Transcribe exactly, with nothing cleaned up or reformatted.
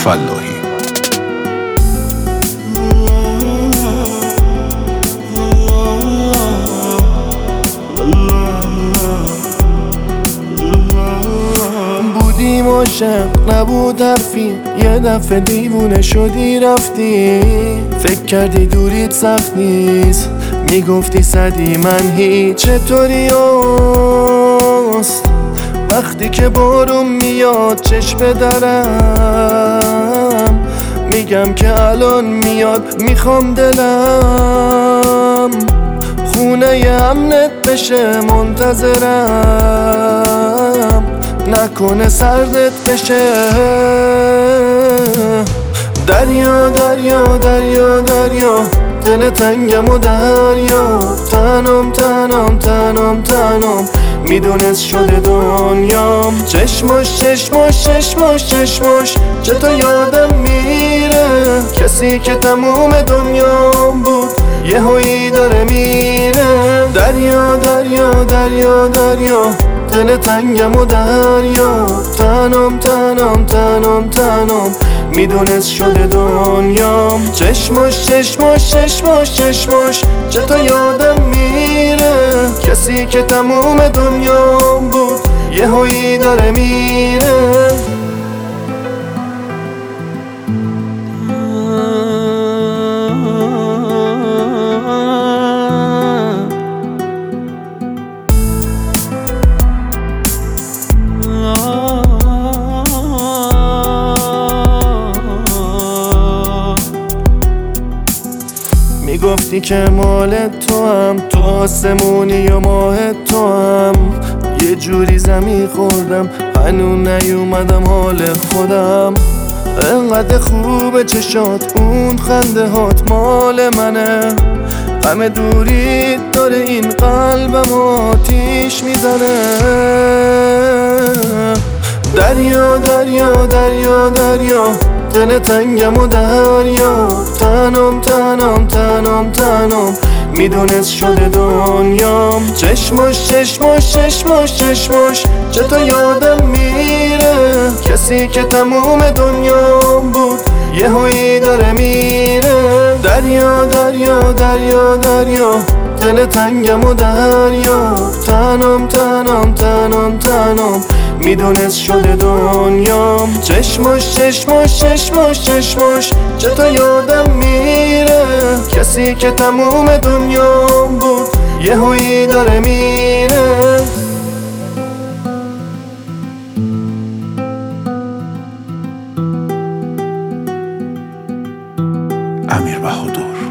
فلاحی. بودیم عاشق نبود حرفی، یه دفعه دیوونه شدی رفتی. فکر کردی دوریت سخت نیست، میگفتی صدی من هیچ. چطوری هست وقتی که بارون میاد چشم درم؟ میگم که الان میاد، میخوام دلم خونه امنت بشه، منتظرم نکنه سردت بشه. دریا دریا دریا دریا، دل تنگم و دریا، تنم تنم تنم تنم، میدونست شده دنیام. چشماش چشماش چشماش چشماش چطور یادم میره، کسی که تموم دنیام بود یه هایی داره میره. دریا دریا دریا دریا، دل تنگم و دریا، تنم تنم تنم تنم، میدونست شده دنیام. چشماش چشماش چشماش چشماش چطور یادم میره، کسی که تموم دنیام بود یه هایی داره میره. میگفتی که مال تو هم، تو آسمونی و ماه تو هم. یه جوری زمین خوردم هنوز نیومدم حال خودم. انقدر خوبه چشات، اون خنده هات مال منه. غم دوری داره این قلبم آتیش میزنه. دریا دریا دریا دریا، دل تنگم و دریا، تنم تنم تنم تنم، میدونست شده دنیام. چشماش چشماش چشماش چشماش چطور یادم میره، کسی که تموم دنیام بود یه هایی داره میره. دریا دریا دریا دریا، دل تنگم و دریا، تنم تنم تنم تنم، میدونست شده دنیام. چشماش چشماش چشماش چشماش چطور یادم میره، کسی که تموم دنیام بود یه هایی داره میره. امیر بهادر.